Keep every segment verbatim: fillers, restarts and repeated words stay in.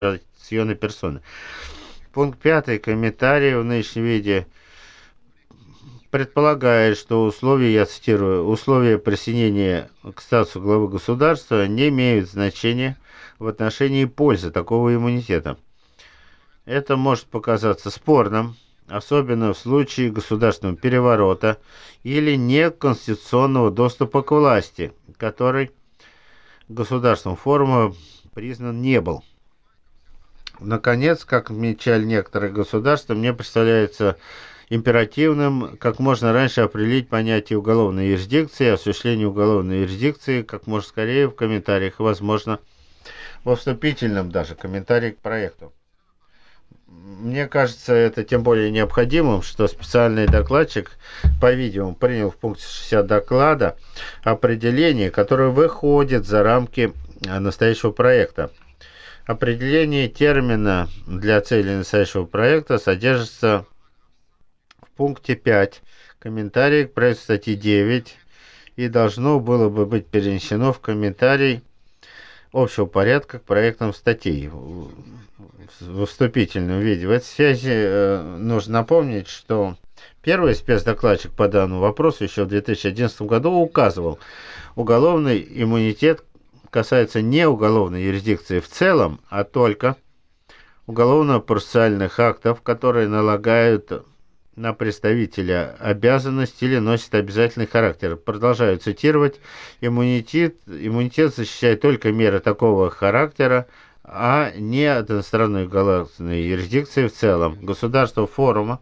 репутационной персоны. Пункт пятый. Комментарий в нынешнем виде предполагает, что условия, я цитирую, условия присоединения к статусу главы государства не имеют значения в отношении пользы такого иммунитета. Это может показаться спорным, особенно в случае государственного переворота или неконституционного доступа к власти, который государством форума признан не был. Наконец, как отмечали некоторые государства, мне представляется императивным как можно раньше определить понятие уголовной юрисдикции и осуществление уголовной юрисдикции как можно скорее в комментариях, возможно, во вступительном даже комментарии к проекту. Мне кажется, это тем более необходимым, что специальный докладчик, по-видимому, принял в пункте шестьдесят доклада определение, которое выходит за рамки настоящего проекта. Определение термина для целей настоящего проекта содержится в пункте пять комментарий к проекту статьи девять и должно было бы быть перенесено в комментарий общего порядка к проектам статей в вступительном виде. В этой связи э, нужно напомнить, что первый спецдокладчик по данному вопросу еще в две тысячи одиннадцатом году указывал, уголовный иммунитет касается не уголовной юрисдикции в целом, а только уголовно-процессуальных актов, которые налагают на представителя обязанность или носят обязательный характер. Продолжаю цитировать. Иммунитет, иммунитет защищает только меры такого характера, а не от иностранной уголовной юрисдикции в целом. Государство форума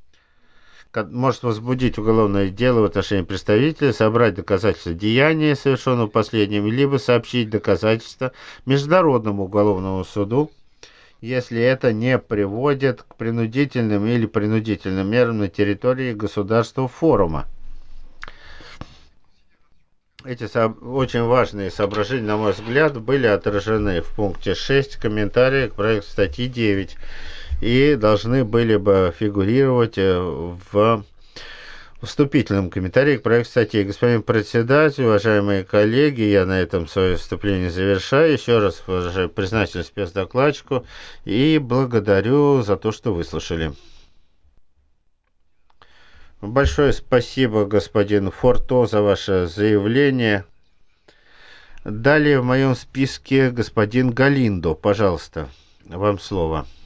может возбудить уголовное дело в отношении представителя, собрать доказательства деяния, совершенного последним, либо сообщить доказательства Международному уголовному суду, если это не приводит к принудительным или принудительным мерам на территории государства форума. Эти очень важные соображения, на мой взгляд, были отражены в пункте шесть комментария к проекту статьи девять и должны были бы фигурировать в вступительном комментарии к проекту статьи. Господин председатель, уважаемые коллеги, я на этом свое выступление завершаю. Еще раз выражаю признательность спецдокладчику и благодарю за то, что выслушали. Большое спасибо, господин Форто, за ваше заявление. Далее в моем списке господин Галиндо. Пожалуйста, вам слово.